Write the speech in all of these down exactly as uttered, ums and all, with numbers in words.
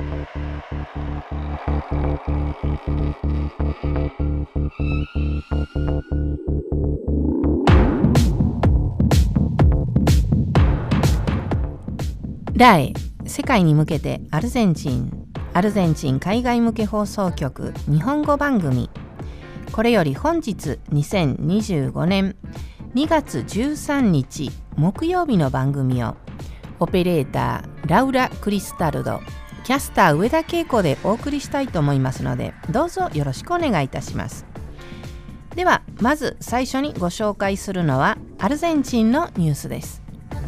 ラエ世界に向けてアルゼンチンアルゼンチン海外向け放送局日本語番組。これより本日にせんにじゅうごねんにがつじゅうさんにち木曜日の番組をオペレーターラウラ・クリスタルド、キャスター上田恵子でお送りしたいと思いますので、どうぞよろしくお願いいたします。ではまず最初にご紹介するのはアルゼンチンのニュースです。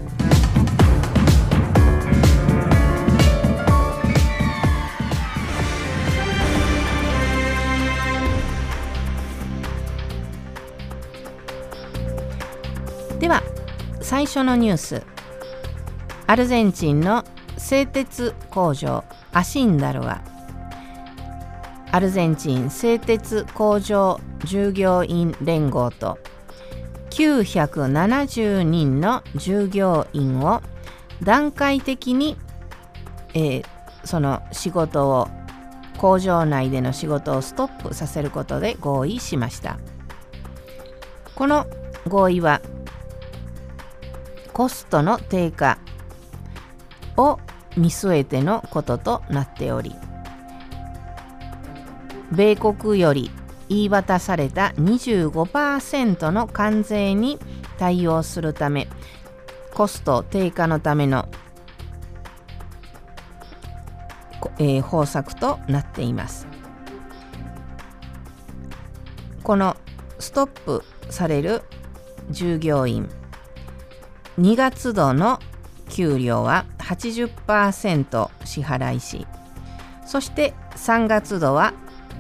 では最初のニュース、アルゼンチンの製鉄工場アシンダルはアルゼンチン製鉄工場従業員連合ときゅうひゃくななじゅうにんの従業員を段階的に、えー、その仕事を工場内での仕事をストップさせることで合意しました。この合意はコストの低下を見据えてのこととなっており、米国より言い渡された にじゅうごパーセント の関税に対応するため、コスト低下のための、えー、方策となっています。このストップされる従業員にがつ度の給料は はちじゅっパーセント 支払いし、そしてさんがつ度は、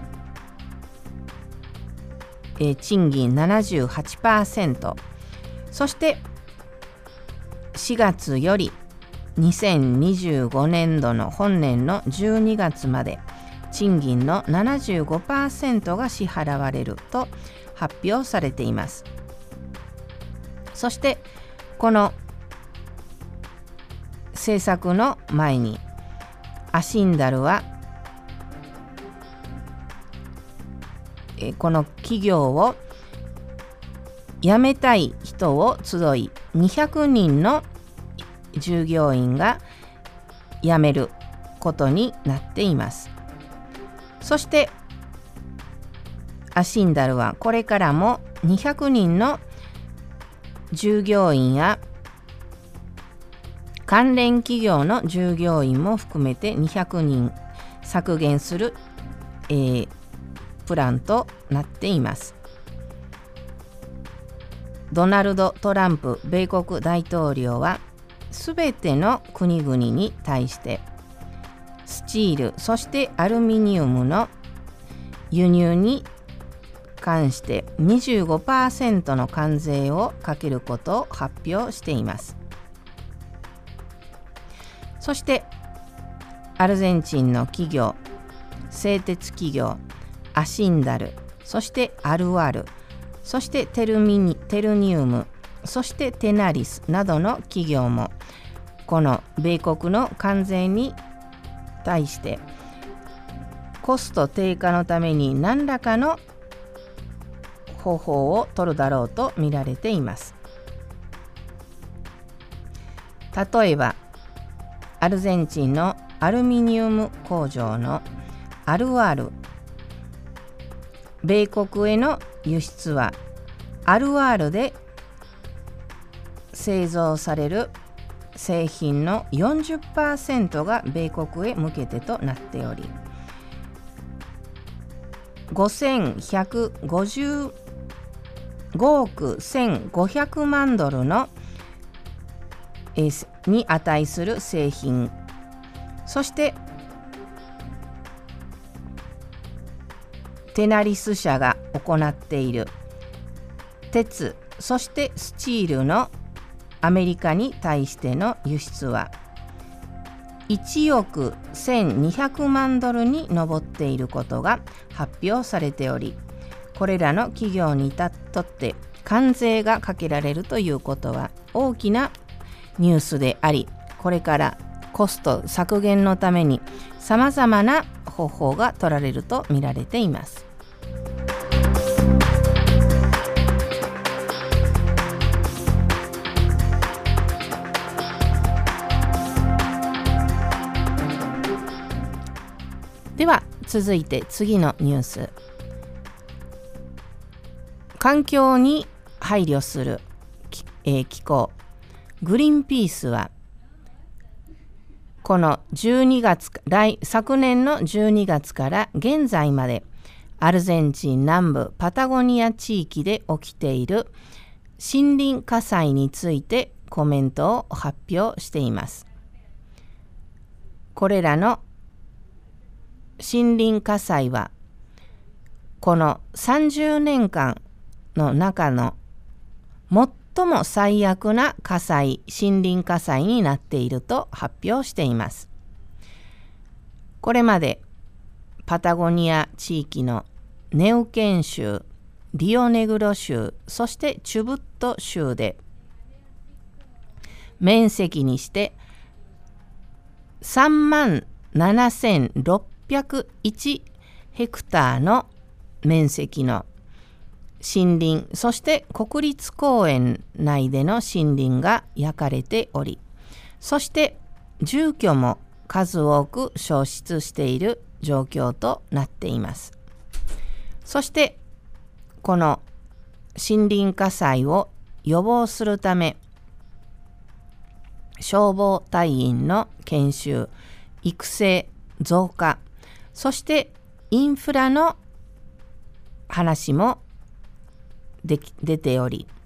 えー、賃金 ななじゅうはちパーセント、そしてしがつよりにせんにじゅうごねんどの本年のじゅうにがつまで賃金の ななじゅうごパーセント が支払われると発表されています。そしてこの政策の前にアシンダルはえこの企業を辞めたい人を集いにひゃくにんの従業員が辞めることになっています。そしてアシンダルはこれからもにひゃくにんの従業員や関連企業の従業員も含めてにひゃくにん削減する、えー、プランとなっています。ドナルド・トランプ米国大統領はすべての国々に対してスチール、そしてアルミニウムの輸入に関して にじゅうごパーセント の関税をかけることを発表しています。そしてアルゼンチンの企業、製鉄企業アシンダル、そしてアルワル、そしてテルミニ、テルニウム、そしてテナリスなどの企業もこの米国の関税に対してコスト低下のために何らかの方法を取るだろうと見られています。例えばアルゼンチンのアルミニウム工場のアルワル、米国への輸出はアルワルで製造される製品の よんじゅっパーセント が米国へ向けてとなっており、ごせんひゃくごじゅうごおくせんごひゃくまんドルのに値する製品、そしてテナリス社が行っている鉄、そしてスチールのアメリカに対しての輸出はいちおくせんにひゃくまんドルに上っていることが発表されており、これらの企業にとって関税がかけられるということは大きなニュースであり、これからコスト削減のためにさまざまな方法が取られると見られています。では続いて次のニュース。環境に配慮する、えー、機構グリーンピースはこのじゅうにがつ来昨年のじゅうにがつから現在までアルゼンチン南部パタゴニア地域で起きている森林火災についてコメントを発表しています。これらの森林火災はこのさんじゅうねんかんの中の最も最悪な火災、森林火災になっていると発表しています。これまでパタゴニア地域のネウケン州、リオネグロ州、そしてチュブット州で面積にしてさんまんななせんろっぴゃくいちヘクターの面積の森林、そして国立公園内での森林が焼かれており、そして住居も数多く焼失している状況となっています。そしてこの森林火災を予防するため消防隊員の研修、育成、増加、そしてインフラの話もでき出ており、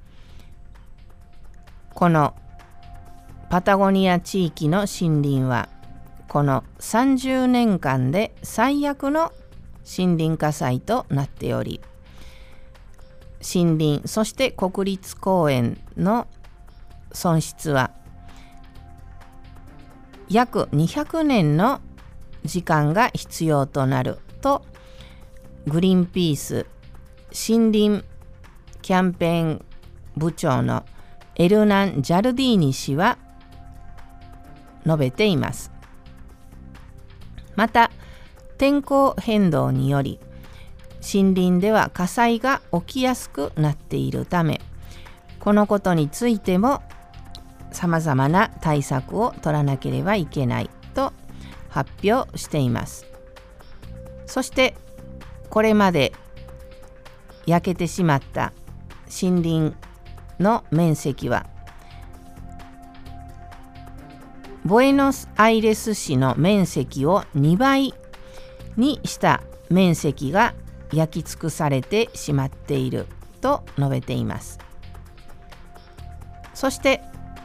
このパタゴニア地域の森林はこのさんじゅうねんかんで最悪の森林火災となっており、森林そして国立公園の損失は約にひゃくねんの時間が必要となるとグリーンピース森林キャンペーン部長のエルナン・ジャルディーニ氏は述べています。また天候変動により森林では火災が起きやすくなっているため、このことについてもさまざまな対策を取らなければいけないと発表しています。そしてこれまで焼けてしまった森林の面積はボエノスアイレス市の面積をにばいにした面積が焼き尽くされてしまっていると述べています。そして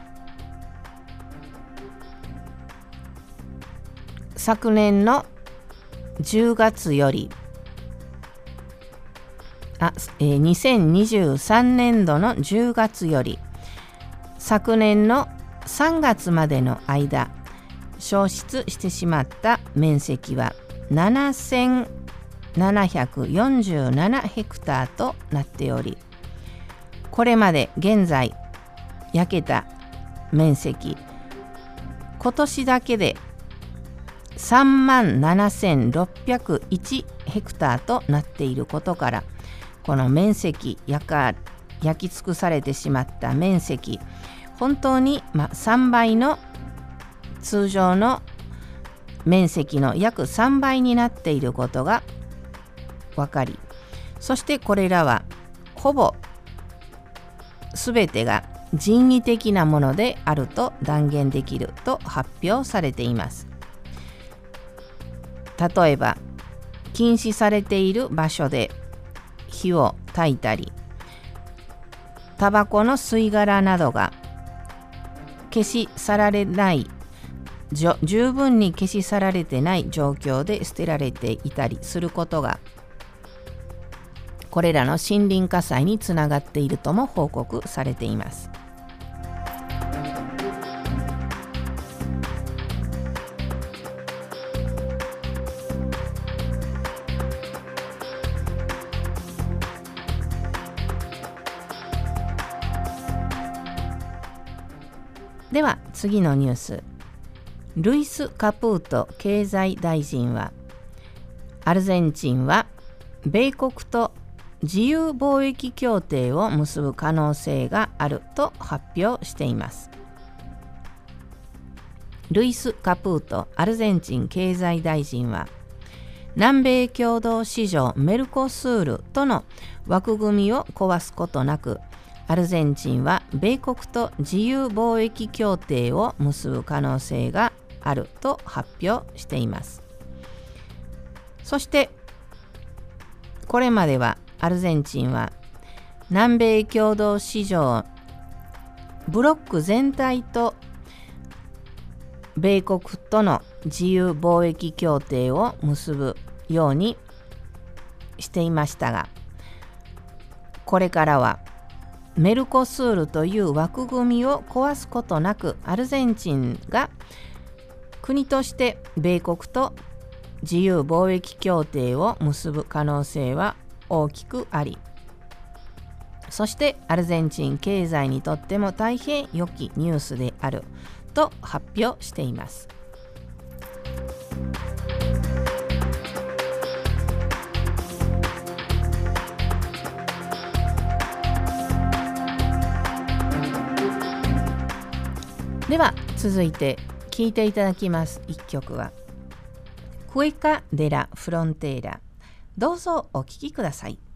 昨年のじゅうがつよりあ、えー、にせんにじゅうさんねんどのじゅうがつより昨年のさんがつまでの間焼失してしまった面積はななせんななひゃくよんじゅうななヘクターとなっており、これまで現在焼けた面積今年だけでさんまんななせんろっぴゃくいちヘクターとなっていることから、この面積焼か焼き尽くされてしまった面積、本当に、ま、さんばいの通常の面積の約さんばいになっていることが分かり、そしてこれらはほぼすべてが人為的なものであると断言できると発表されています。例えば禁止されている場所で火を焚いたり、タバコの吸い殻などが消し去られない十分に消し去られてない状況で捨てられていたりすることが、これらの森林火災につながっているとも報告されています。では次のニュース。 ルイス・カプート経済大臣は、アルゼンチンは米国と自由貿易協定を結ぶ可能性があると発表しています。ルイス・カプートアルゼンチン経済大臣は、南米共同市場メルコスールとの枠組みを壊すことなく、アルゼンチンは米国と自由貿易協定を結ぶ可能性があると発表しています。そしてこれまではアルゼンチンは南米共同市場ブロック全体と米国との自由貿易協定を結ぶようにしていましたが、これからはメルコスールという枠組みを壊すことなく、アルゼンチンが国として米国と自由貿易協定を結ぶ可能性は大きくあり、そしてアルゼンチン経済にとっても大変良きニュースであると発表しています。では続いて聴いていただきます一曲はクエカ・デ・ラ・フロンテーラ。どうぞお聴きください。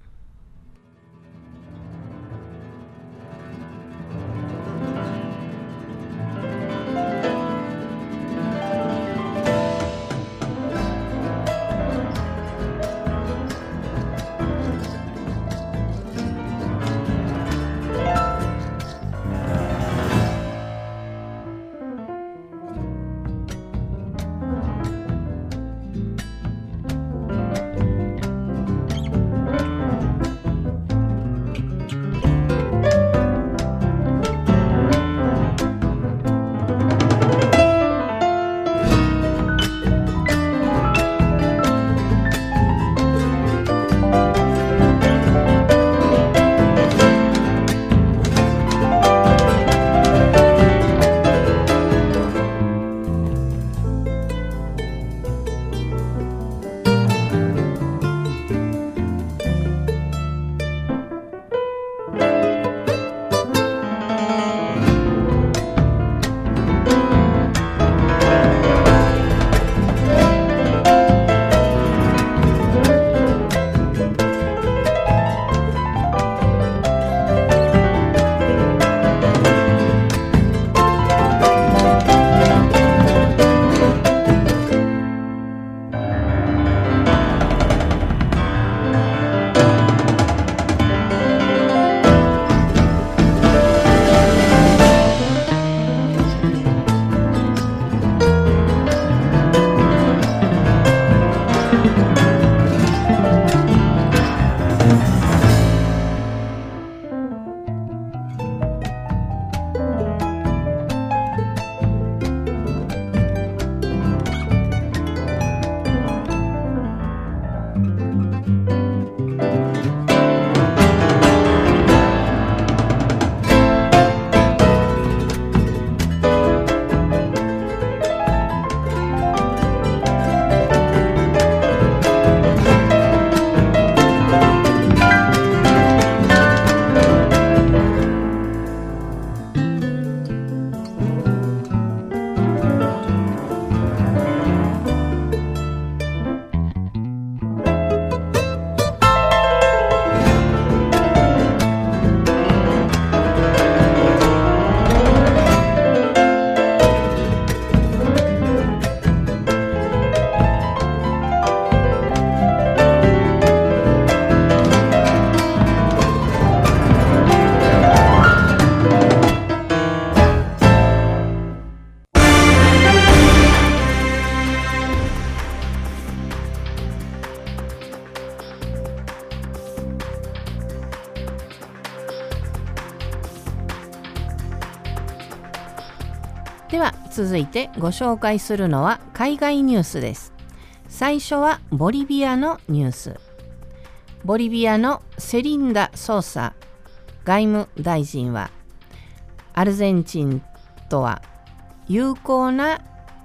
では続いてご紹介するのは海外ニュースです。最初はボリビアのニュース。ボリビアのセリンダ・ソーサ外務大臣は、アルゼンチンとは友好な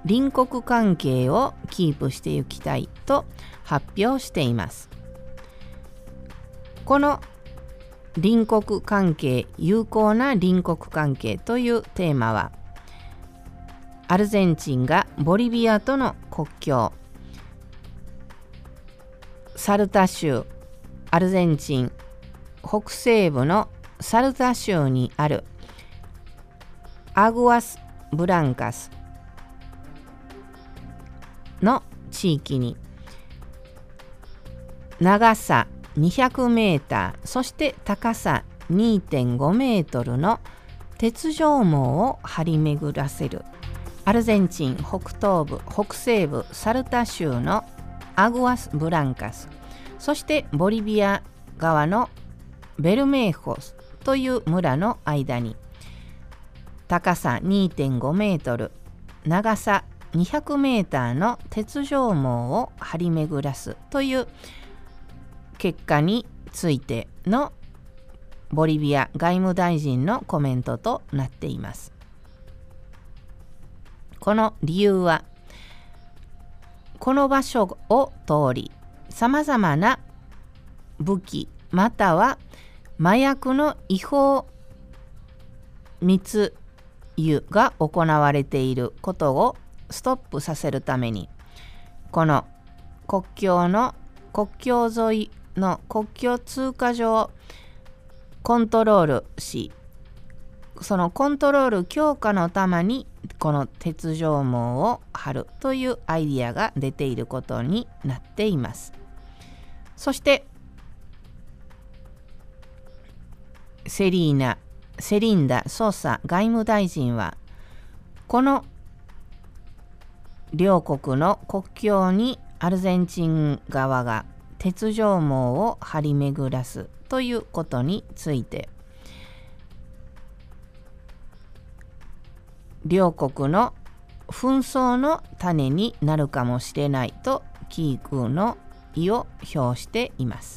隣国関係をキープしていきたいと発表しています。この隣国関係、友好な隣国関係というテーマは、アルゼンチンがボリビアとの国境、サルタ州、アルゼンチン北西部のサルタ州にあるアグアス・ブランカスの地域に長さにひゃくメーター、そして高さ にてんごメートルの鉄条網を張り巡らせるアルゼンチン北東部北西部サルタ州のアグアス・ブランカス、そしてボリビア側のベルメーホスという村の間に高さ にてんごメートル、長さにひゃくメーターの鉄条網を張り巡らすという結果についてのボリビア外務大臣のコメントとなっています。この理由は、この場所を通りさまざまな武器または麻薬の違法密輸が行われていることをストップさせるために、この国境の国境沿いの国境通過所をコントロールし、そのコントロール強化のためにこの鉄条網を張るというアイディアが出ていることになっています。そしてセリーナセリンダ・ソーサ外務大臣は、この両国の国境にアルゼンチン側が鉄条網を張り巡らすということについて、両国の紛争の種になるかもしれないと危惧の意を表しています。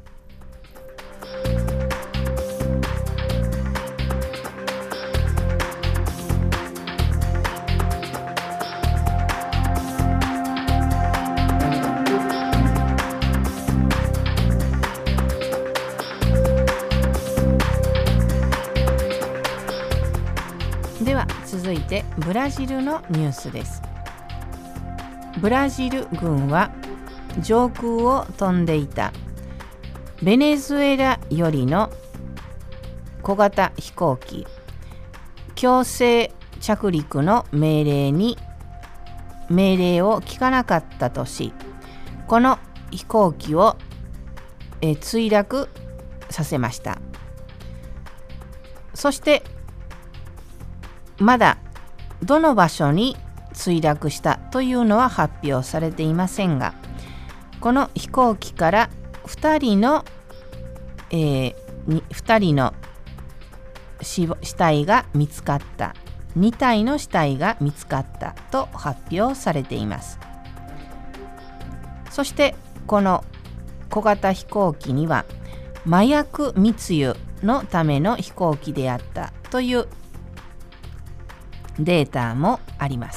では続いてブラジルのニュースです。ブラジル軍は上空を飛んでいたベネズエラよりの小型飛行機強制着陸の命令に命令を聞かなかったとし、この飛行機をえ墜落させました。そしてまだどの場所に墜落したというのは発表されていませんが、この飛行機からふたりの、えー、ふたりの死体が見つかった、にたいの死体が見つかったと発表されています。そしてこの小型飛行機には麻薬密輸のための飛行機であったというデータもあります。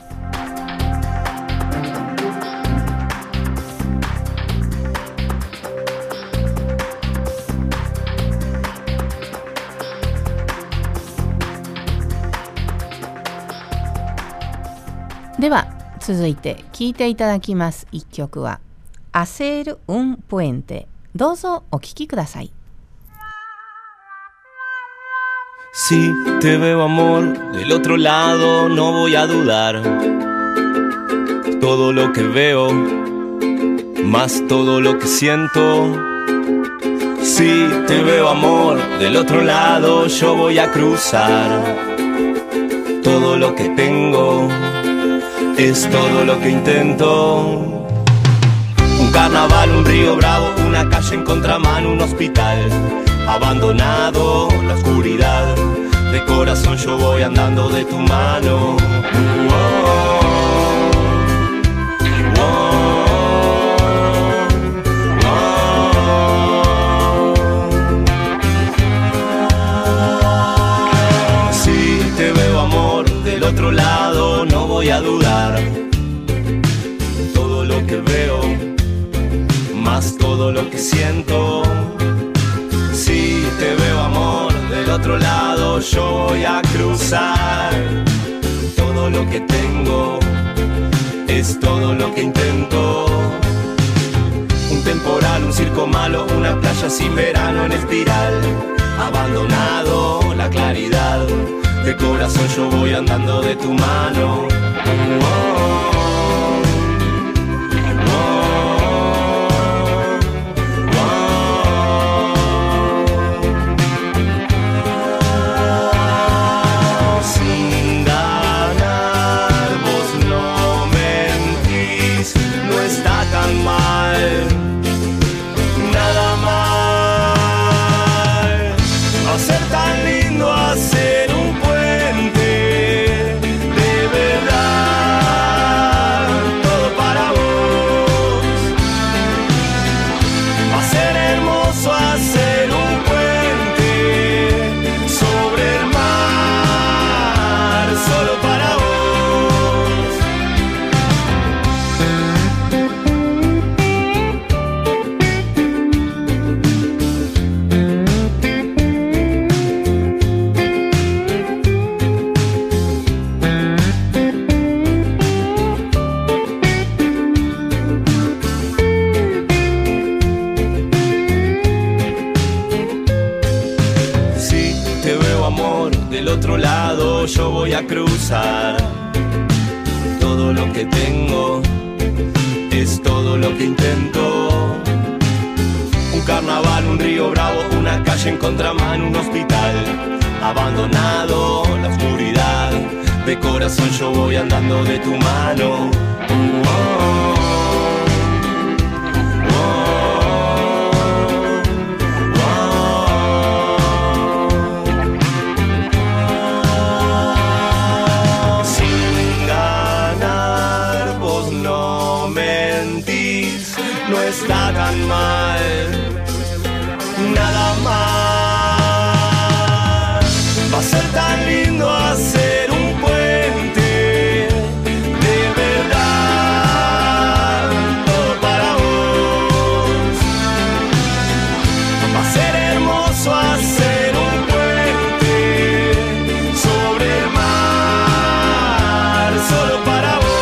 では続いて聴いていただきます一曲はHacer un puente。どうぞお聴きください。 Si te veo amor del otro lado no voy a dudar. Todo lo que veo, más todo lo que siento. Si te veo amor del otro lado yo voy a cruzar. Todo lo que tengo es todo lo que intento. Un carnaval, un río bravo, una calle en contramano, un hospital abandonado, la oscuridad. De corazón yo voy andando de tu mano. Oh, oh, oh, oh. Si te veo amor del otro lado no voy a a dudar. Todo lo que veo, más todo lo que siento. Si te veo, amor, del otro lado yo voy a cruzar. Todo lo que tengo es todo lo que intento. Un temporal, un circo malo, una playa sin verano en espiral. Abandonado, la claridad, de corazón yo voy andando de tu mano. Oh. Yo voy a cruzar. Todo lo que tengo es todo lo que intento. Un carnaval, un río bravo, una calle en contramano, un hospital abandonado, la oscuridad. De corazón yo voy andando de tu mano. Oh. Está tan mal, nada más. Va a ser tan lindo hacer un puente, de verdad, todo para vos. Va a ser hermoso hacer un puente sobre el mar, solo para vos.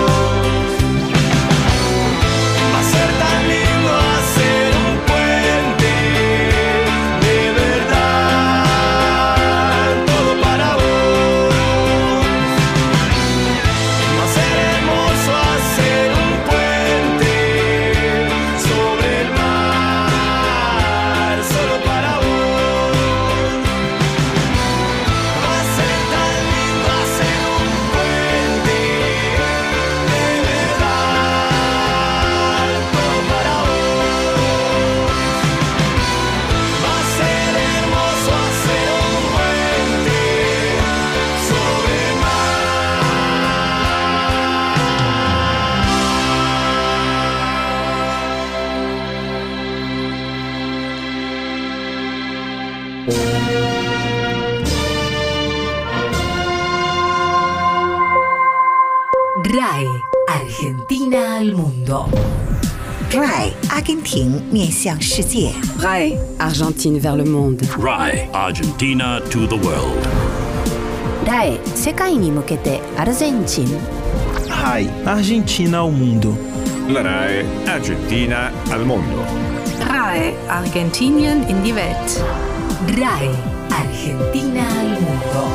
R A E Argentina al mundo. R A E 阿根廷面向世界。 R A E Argentine vers le monde. R A E Argentina to the world. R A E 世界に向けてアルゼンチン。 R A E Argentina ao mundo. La R A E Argentina al mundo. R A E Argentinien in die Welt. R A E Argentina al mundo.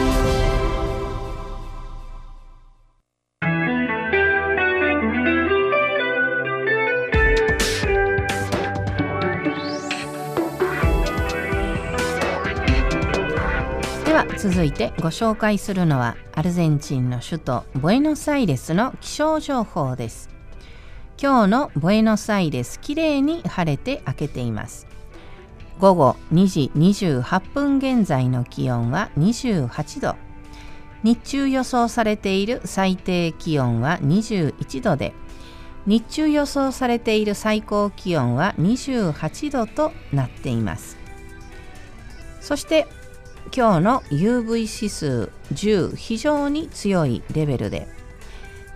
では続いてご紹介するのはアルゼンチンの首都ブエノスアイレスの気象情報です。今日のブエノスアイレス、きれいに晴れて明けています。午後にじにじゅうはっぷん現在の気温はにじゅうはちど、日中予想されている最低気温はにじゅういちどで、日中予想されている最高気温はにじゅうはちどとなっています。そして今日の ユーブイ 指数じゅう、非常に強いレベルで、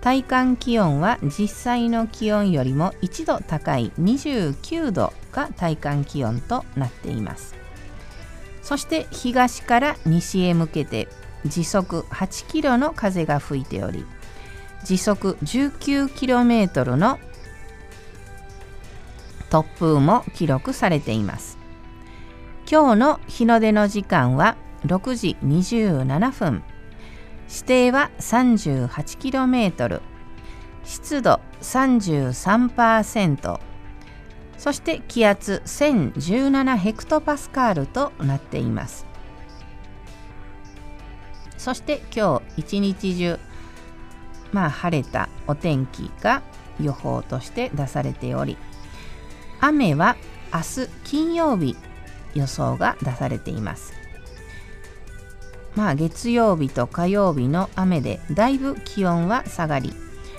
体感気温は実際の気温よりもいちど高いにじゅうきゅうどが体感気温となっています。そして東から西へ向けて時速はちキロの風が吹いており、時速じゅうきゅうキロメートルの突風も記録されています。今日の日の出の時間はろくじにじゅうななふん、視程は さんじゅうはちキロメートル、湿度 さんじゅうさんパーセント、そして気圧せんじゅうななヘクトパスカールとなっています。そして今日一日中、まあ晴れたお天気が予報として出されており、雨は明日金曜日予想が出されています。まあ月曜日と火曜日の雨でだいぶ気温は下がり、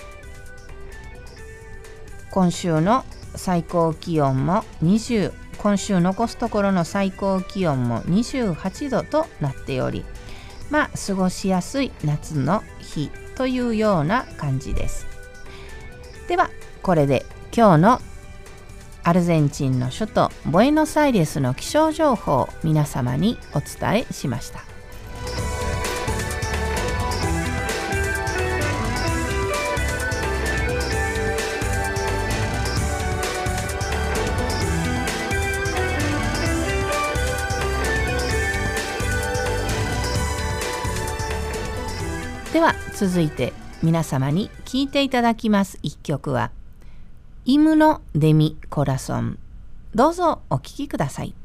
今週の最高気温も20、今週残すところの最高気温もにじゅうはちどとなっており、まあ過ごしやすい夏の日というような感じです。ではこれで今日のアルゼンチンの首都ボエノスアイレスの気象情報を皆様にお伝えしました。では続いて皆様に聴いていただきます一曲はHimno de mi corazón。どうぞお聴きください。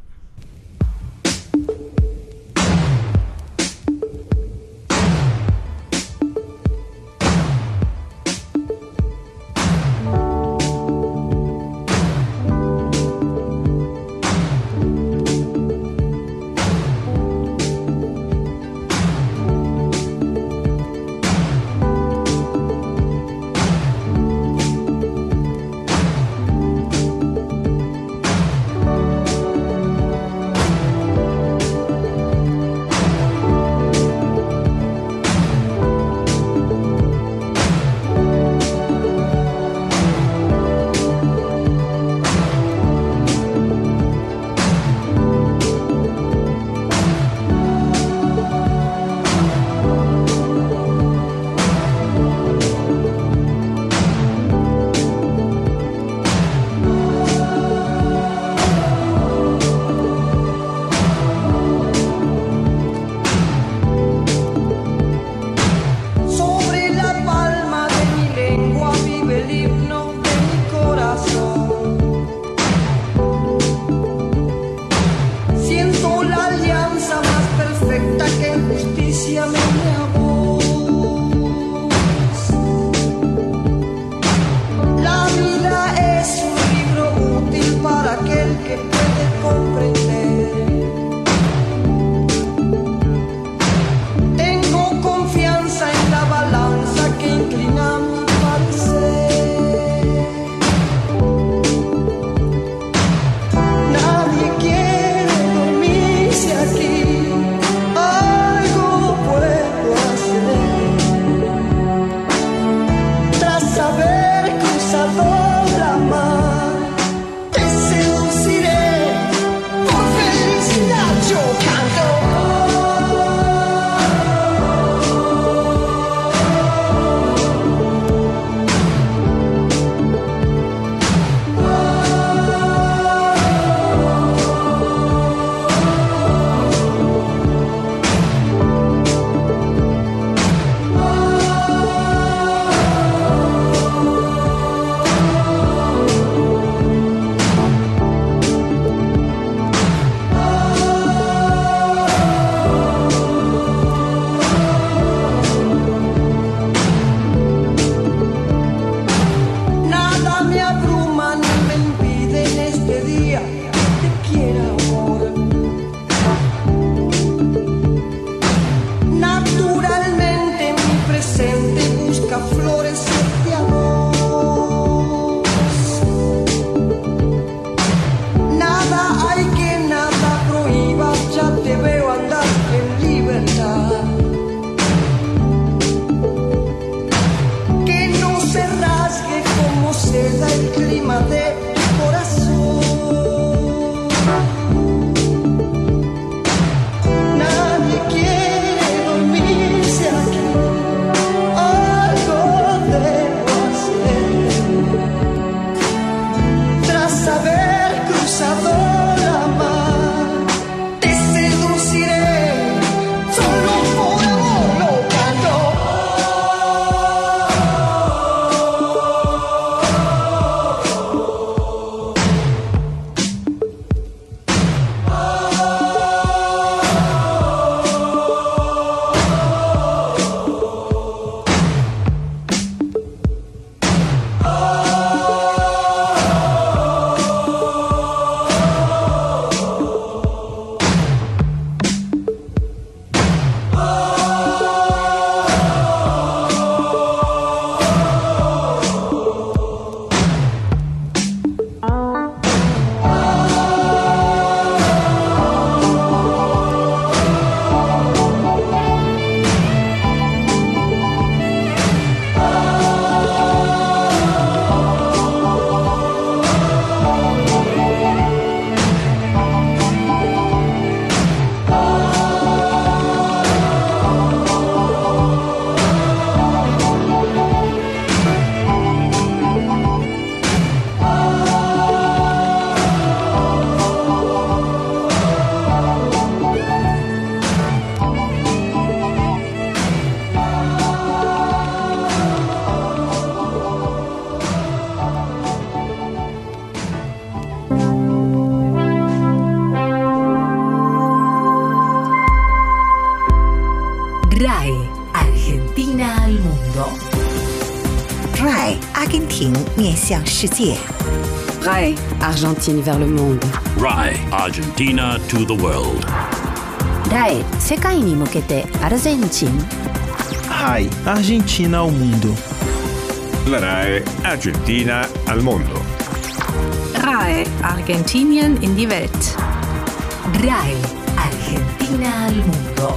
R A I 阿根廷面向世界。 R A I Argentine vers le monde. R A I Argentina to the world. R A I 世界に向けてアルゼンチン。 R A I Argentina ao mundo. La R A I Argentina al mondo. R A I Argentinien in die Welt. R A I Argentina al mundo.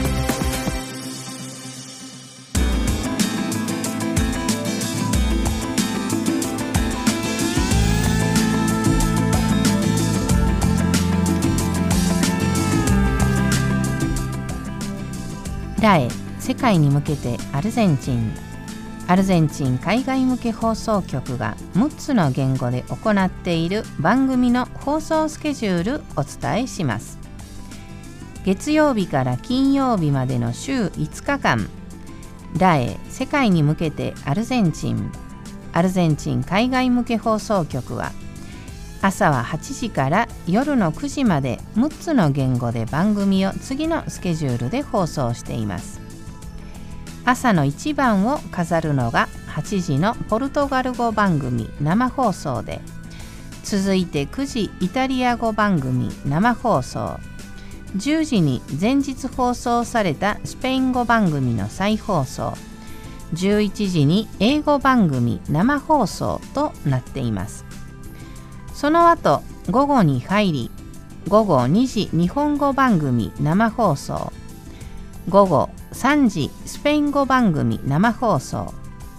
R A I 世界に向けてアルゼンチン。アルゼンチン海外向け放送局がむっつの言語で行っている番組の放送スケジュールお伝えします。月曜日から金曜日までの週いつかかん、R A I 世界に向けてアルゼンチン、アルゼンチン海外向け放送局は朝ははちじから夜のくじまでむっつの言語で番組を次のスケジュールで放送しています。朝のいちばんを飾るのがはちじのポルトガル語番組生放送で、続いてくじイタリア語番組生放送、じゅうじに前日放送されたスペイン語番組の再放送、じゅういちじに英語番組生放送となっています。その後午後に入り、午後にじ日本語番組生放送、午後さんじスペイン語番組生放送、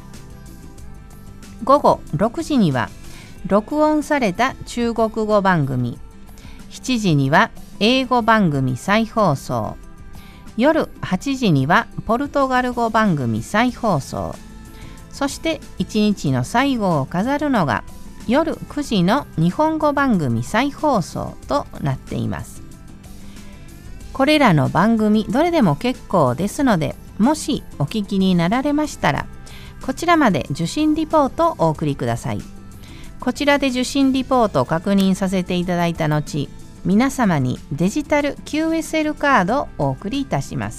午後ろくじには録音された中国語番組、しちじには英語番組再放送、夜はちじにはポルトガル語番組再放送、そしていちにちの最後を飾るのが夜くじの日本語番組再放送となっています。これらの番組どれでも結構ですので、もしお聞きになられましたら、こちらまで受信リポートをお送りください。こちらで受信リポートを確認させていただいた後、皆様にデジタル キューエスエル カードをお送りいたします。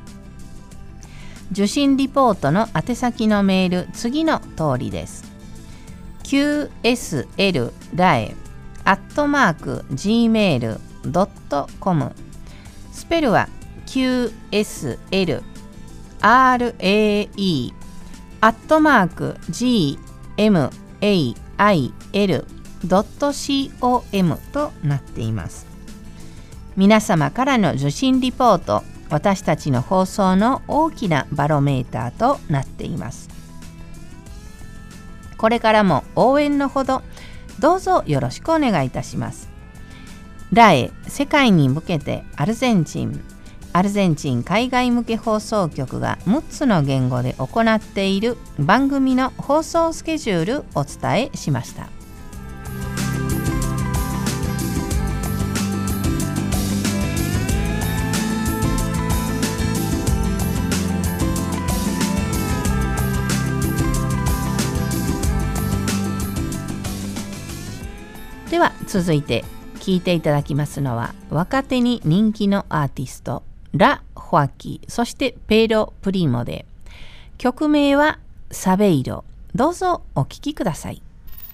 受信リポートの宛先のメール、次の通りです。キューエスエル ラーエ アットマーク ジーメール ドットコム、 スペルは キューエスエル アールエーイー アットマーク ジーエムエーアイエル ドットコム となっています。皆様からの受信リポート、私たちの放送の大きなバロメーターとなっています。これからも応援のほどどうぞよろしくお願いいたします。R A I世界に向けてアルゼンチン、アルゼンチン海外向け放送局がむっつの言語で行っている番組の放送スケジュールお伝えしました。では続いて聴いていただきますのは、若手に人気のアーティストラ・ホアキ、そしてペロ・プリモで、曲名はサベイロ。どうぞお聴きください。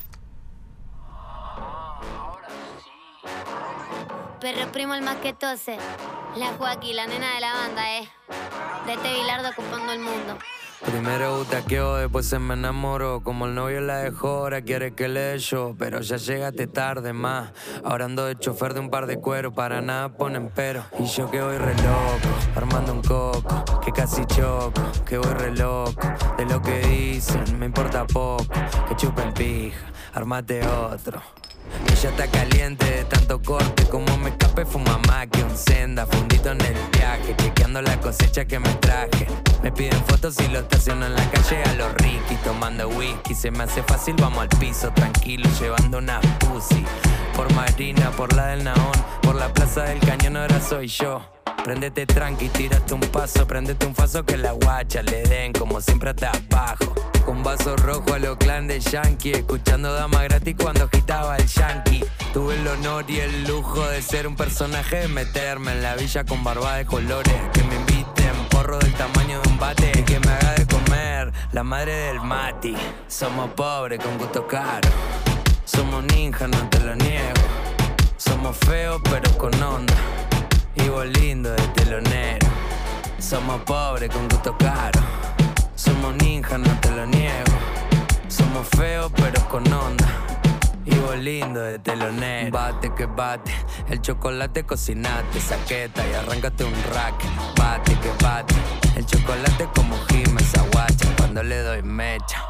Perro primo el más que tose, la Joaquín, la nena de la banda, eh. De este Bilardo ocupando el mundo. Primero butaqueó, después se me enamoró. Como el novio la dejó, ahora quiere que le dé yo. Pero ya llegaste tarde más. Ahora ando de chofer de un par de cueros. Para nada ponen pero. Y yo que voy re loco, armando un coco, que casi choco, que voy re loco. De lo que dicen me importa poco. Que chupen pija, armate otro. Ella está caliente de tanto corte. Como me escape fuma más que un senda. Fundito en el viaje, chequeando la cosecha que me traje. Me piden fotos y lo estaciono en la calle a los Ricky. Tomando whisky, se me hace fácil, vamos al piso tranquilo. Llevando una pussy. Por Marina, por la del Naón, por la plaza del Cañón, ahora soy yo. Prendete tranqui, tírate un paso, prendete un faso que la guacha le den como siempre hasta abajo. Con vaso rojo a lo clan de Yankee, escuchando Dama Gratis cuando agitaba el Yankee. Tuve el honor y el lujo de ser un personaje, de meterme en la villa con barba de colores. Que me inviten, porro del tamaño de un bate, y que me haga de comer la la madre del Mati. Somos pobres con gusto caro. Somos ninjas, no te lo niego. Somos feos pero con onda. Y vos lindo de telonero. Somos pobres con gusto caro. Somos ninjas, no te lo niego. Somos feos pero con onda. Y vos lindo de telonero. Bate que bate, el chocolate cocinate. Saqueta y arráncate un rack. Bate que bate, el chocolate como Jime esa guacha cuando le doy mecha.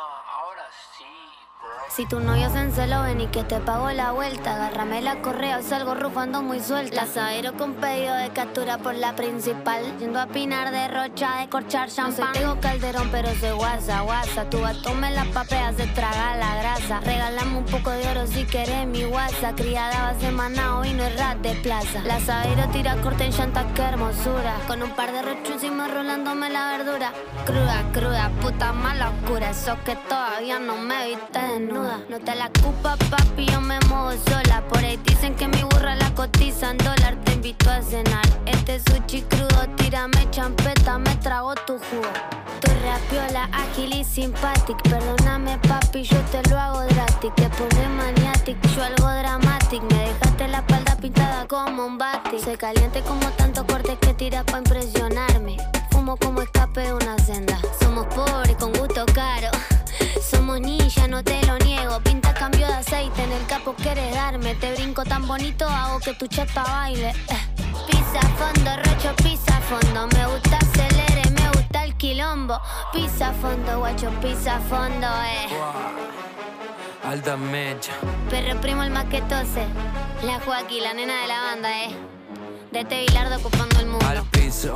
Si tu novio se enceló, ven y que te pago la vuelta. Agárrame la correa o salgo rufando muy suelta. Lazadero con pedido de captura por la principal. Yendo a Pinar de Rocha, de corchar champán. No soy Tego Calderón, pero soy guasa, guasa. Tu gato me la papea, se traga la grasa. Regálame un poco de oro si querés mi guasa. Criada base manao y no es rat de plaza. Lazadero tira corte en llanta, qué hermosura. Con un par de rechucimos rolándome la verdura. Cruda, cruda, puta mala oscura. Eso que todavía no me viste desnuda. No te la culpa, papi, yo me muevo sola. Por ahí dicen que mi burra la cotiza en dólar. Te invito a cenar este sushi crudo. Tírame champeta, me trago tu jugo. Tu rapiola, ágil y simpátic. Perdóname, papi, yo te lo hago drastic. Te pone maniatic, yo algo dramatic. Me dejaste la espalda pintada como un batik. Soy caliente como tanto corte que tiras pa' impresionarme. Fumo como escape de una senda. Somos pobres con gusto caro. Somos ninja, no te lo niego. Pinta cambio de aceite, en el capo quieres darme. Te brinco tan bonito, hago que tu chata baile. eh. Pisa a fondo, rocho, pisa a fondo. Me gusta acelere, me gusta el quilombo. Pisa a fondo, guacho, pisa a fondo, eh. Wow. Alta mecha. Perro primo el más que tose. La Joaquín, la nena de la banda, eh. De este Bilardo ocupando el mundo. Al piso.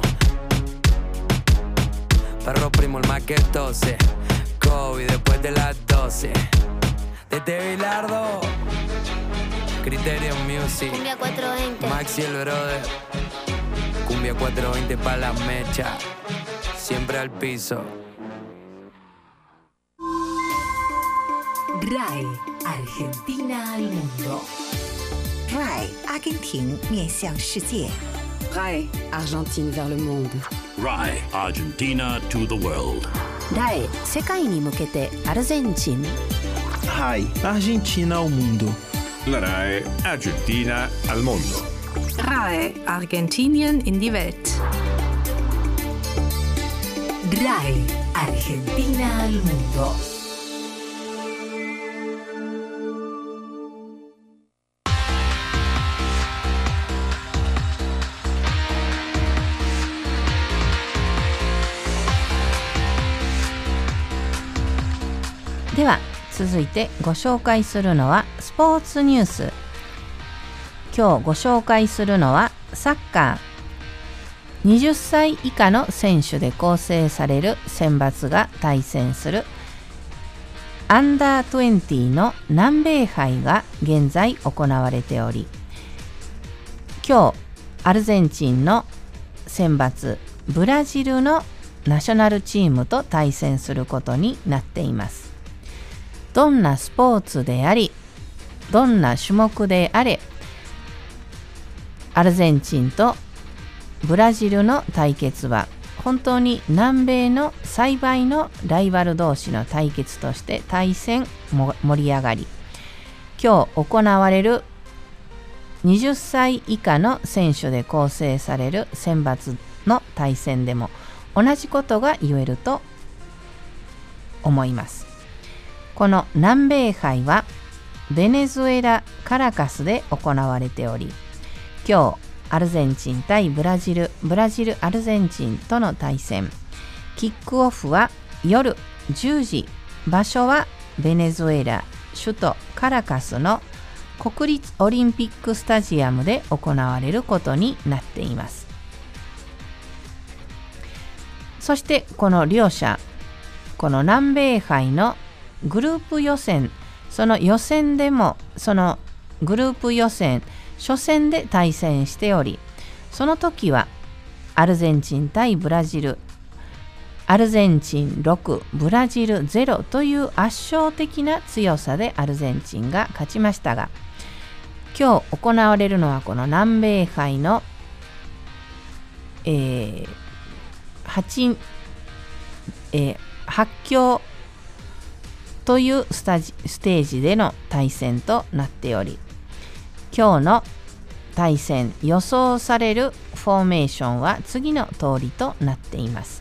Perro primo el más que tose. Kobe después de las doce. Desde Bilardo. Criterion Music. Cumbia cuatrocientos veinte. Maxi el brother. Cumbia cuatrocientos veinte pa' la mecha. Siempre al piso. R A E Argentina al mundo. R A E 阿根廷面向世界。 R A E Argentine vers le monde. R A E Argentina to the world. ラエ世界に向けてアルゼンチン。 R A E Argentina ao mundo. La R A E Argentina al mondo. R A E Argentinien in die Welt. R A E Argentina al mundo. deは続いてご紹介するのはスポーツニュース。今日ご紹介するのはサッカー。にじゅっさい以下の選手で構成される選抜が対戦するアンダーにじゅうの南米杯が現在行われており、今日アルゼンチンの選抜ブラジルのナショナルチームと対戦することになっています。どんなスポーツであり、どんな種目であれ、アルゼンチンとブラジルの対決は本当に南米の最大のライバル同士の対決として対戦も盛り上がり、今日行われるにじゅっさい以下の選手で構成される選抜の対戦でも同じことが言えると思います。この南米杯はベネズエラ・カラカスで行われており、今日アルゼンチン対ブラジル、ブラジル・アルゼンチンとの対戦、キックオフは夜じゅうじ、場所はベネズエラ首都カラカスの国立オリンピックスタジアムで行われることになっています。そしてこの両者、この南米杯のグループ予選、その予選でもそのグループ予選初戦で対戦しており、その時はアルゼンチン対ブラジル、アルゼンチンろく、ブラジルゼロという圧勝的な強さでアルゼンチンが勝ちましたが、今日行われるのはこの南米杯の、えー、8、えー、 発狂というスタジステージでの対戦となっており、今日の対戦予想されるフォーメーションは次の通りとなっています。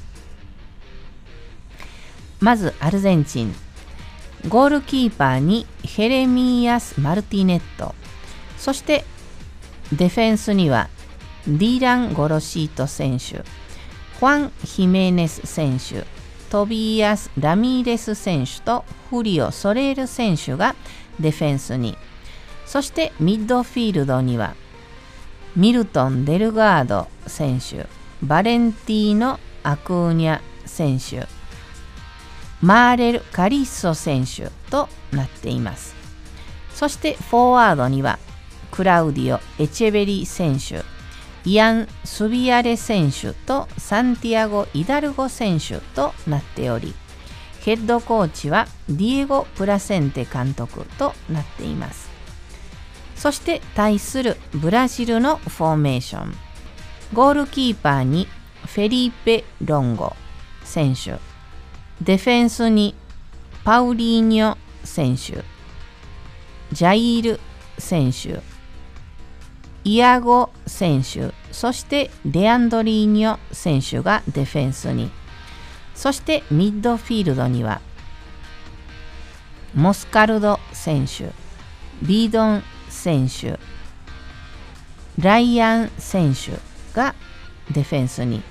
まずアルゼンチン、ゴールキーパーにヘレミーアス・マルティネット、そしてディフェンスにはディラン・ゴロシート選手、ファン・ヒメネス選手、トビアス・ラミーレス選手とフリオ・ソレール選手がディフェンスに、そしてミッドフィールドにはミルトン・デルガード選手、バレンティーノ・アクーニャ選手、マーレル・カリッソ選手となっています。そしてフォワードにはクラウディオ・エチェベリ選手、イアン・スビアレ選手とサンティアゴ・イダルゴ選手となっており、ヘッドコーチはディエゴ・プラセンテ監督となっています。そして対するブラジルのフォーメーション、ゴールキーパーにフェリーペ・ロンゴ選手、ディフェンスにパウリーニョ選手、ジャイール選手、イアゴ選手、そしてレアンドリーニョ選手がディフェンスに、そしてミッドフィールドにはモスカルド選手、ビードン選手、ライアン選手がディフェンスに、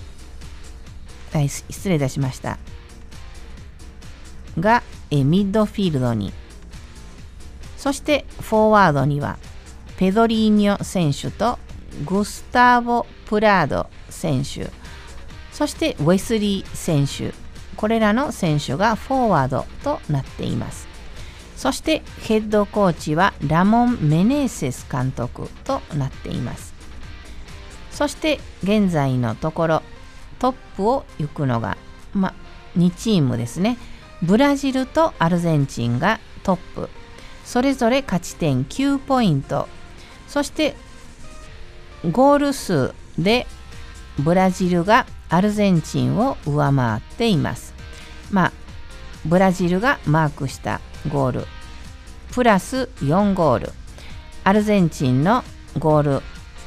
失礼いたしましたがえミッドフィールドに、そしてフォワードにはペドリーニョ選手とグスターボ・プラード選手、そしてウェスリー選手、これらの選手がフォワードとなっています。そしてヘッドコーチはラモン・メネーセス監督となっています。そして現在のところトップを行くのが、ま、にチームですね。ブラジルとアルゼンチンがトップ、それぞれ勝ち点きゅうポイント、そしてゴール数でブラジルがアルゼンチンを上回っています。まあブラジルがマークしたゴールプラスよんゴール、アルゼンチンのゴール、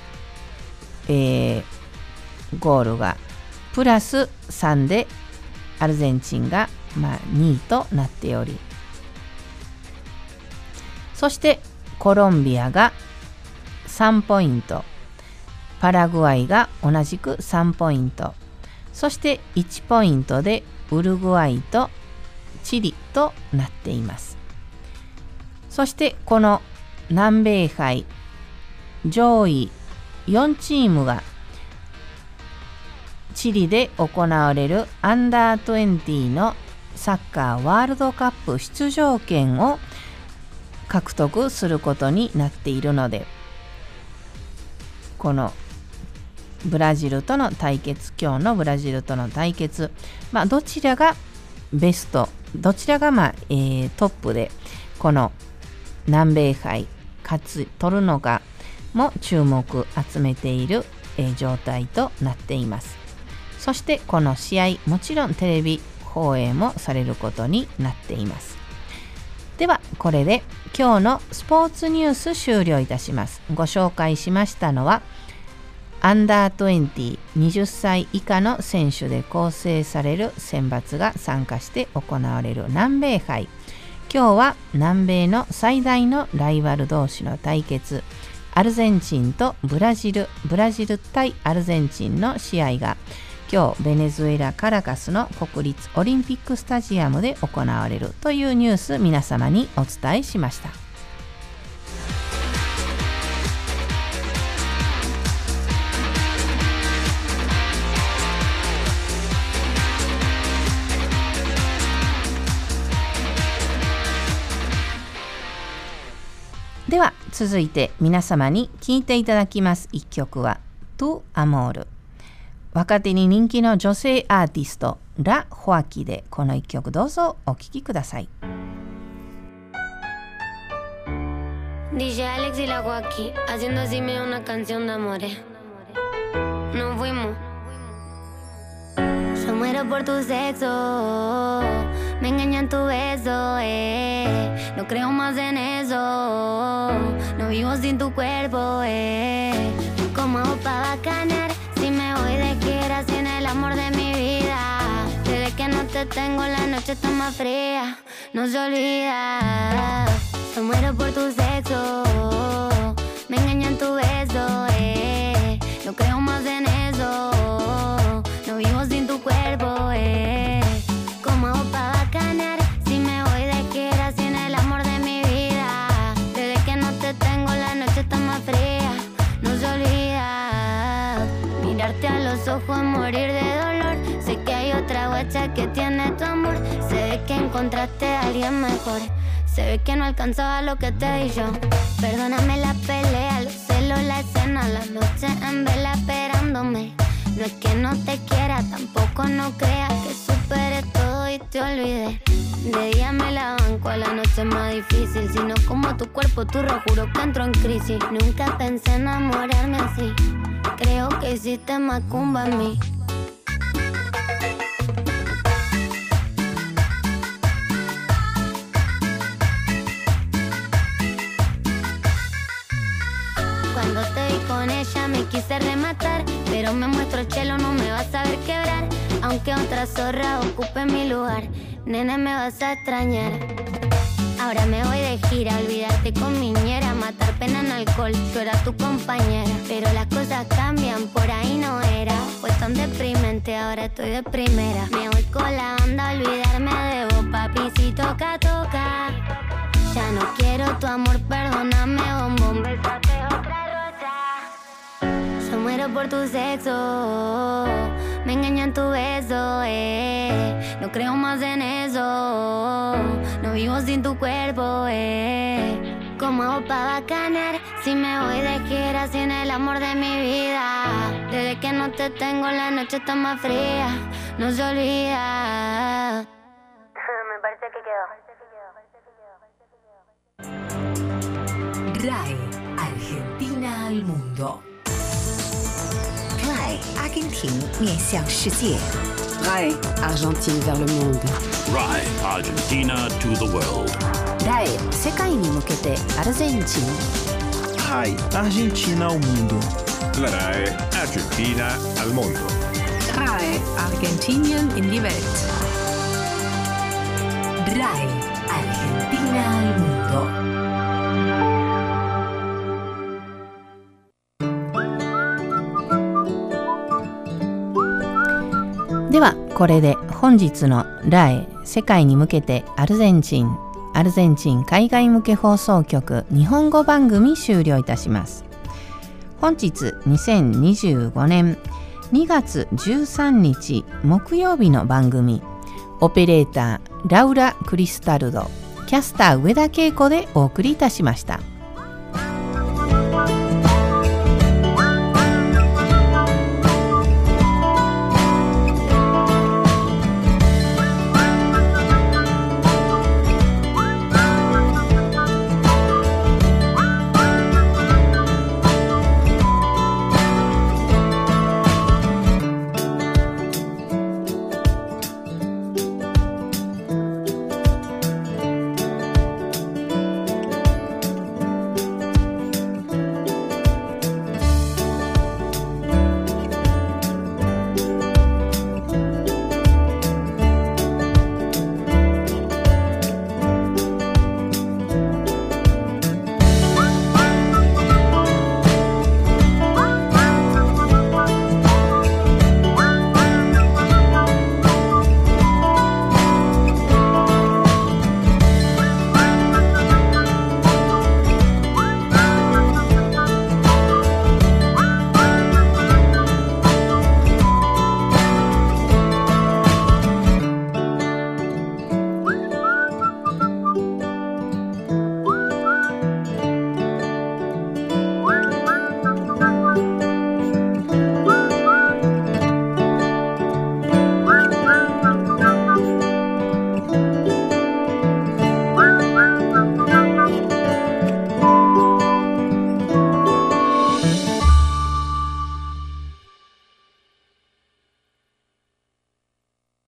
えー、ゴールがプラスさんでアルゼンチンが、まあ、にいとなっており、そしてコロンビアがさんポイント、パラグアイが同じくさんポイント、そしていちポイントでウルグアイとチリとなっています。そしてこの南米杯上位よんチームがチリで行われるアンダーにじゅうのサッカーワールドカップ出場権を獲得することになっているので、このブラジルとの対決、今日のブラジルとの対決、まあ、どちらがベスト、どちらが、まあえー、トップでこの南米杯勝つ取るのかも注目集めている、えー、状態となっています。そしてこの試合、もちろんテレビ放映もされることになっています。ではこれで今日のスポーツニュース終了いたします。ご紹介しましたのはアンダーにじゅう、はたち以下の選手で構成される選抜が参加して行われる南米杯。今日は南米の最大のライバル同士の対決、アルゼンチンとブラジル、ブラジル対アルゼンチンの試合が今日ベネズエラ・カラカスの国立オリンピックスタジアムで行われるというニュース、皆様にお伝えしました。では続いて皆様に聴いていただきます一曲はトゥ・アモール、若手に人気の女性アーティストラ・ホアキでこの一曲どうぞお聴きください。 ディージェー Alex y la Joaquín haciendo así me una canción de amores. Nos fuimos. Somos muero por tu sexo, me engañan tu beso, eh. No creo más en eso, no vivo sin tu cuerpo, eh. ¿Cómo hago pa' bacanear si me voy de gira sin el amor de mi vida? Desde que no te tengo la noche está más fría, no se olvida. Me muero por tu sexo, me engañan tu beso, eh. No creo más en eso, no vivo sin tu cuerpo, eh. ¿Cómo hago pa' bacanear si me voy de gira sin el amor de mi vida? Desde que no te tengo la noche está más fría, no se olvida. Mirarte a los ojos, morir de dolor. Sé que hay otra guacha que tiene tu amor. Se ve que encontraste a alguien mejor. Se ve que no alcanzaba lo que te di yo. Perdóname la pelea, los celos, la escena, la noche en vela esperándome. No es que no te quiera, tampoco no creas que superé todo y te olvidé. De día me la banco, a la noche es más difícil. Si no como tu cuerpo, tu rojo, juro que entro en crisis. Nunca pensé enamorarme así. Creo que hiciste macumba en mí. Cuando te vi con ella me quise rematar, pero me muestro chelo, no me vas a ver quebrar. Aunque otra zorra ocupe mi lugar, nene, me vas a extrañar. Ahora me voy de gira, olvidarte con mi ñera, matar pena en alcohol, yo era tu compañera. Pero las cosas cambian, por ahí no era. Fue tan deprimente, ahora estoy de primera. Me voy con la banda, olvidarme de vos, papi, si toca, toca. Ya no quiero tu amor, perdóname, bombón, bésate otra rosa. Yo muero por tu sexo, me engañan tu beso, eh. No creo más en eso, no vivo sin tu cuerpo, eh. ¿Cómo hago pa' bacanear si me voy de gira sin el amor de mi vida? Desde que no te tengo la noche está más fría, no se olvida. Me parece que quedó. R A E, Argentina al mundo. R A E, 阿根廷面向世界。 R A E, Argentine vers le monde. R A E, Argentina to the world. R A E 世界に向けてアルゼンチン。 R A E, Argentina ao mundo. La R A E Argentina al mundo. R A E, Argentinien in die Welt. R A E, Argentina al mundo. .ではこれで本日の R A E 世界に向けてアルゼンチンアルゼンチン海外向け放送局日本語番組終了いたします。本日にせんにじゅうごねんにがつじゅうさんにち木曜日の番組、オペレーターラウラ・クリスタルド、キャスター上田恵子でお送りいたしました。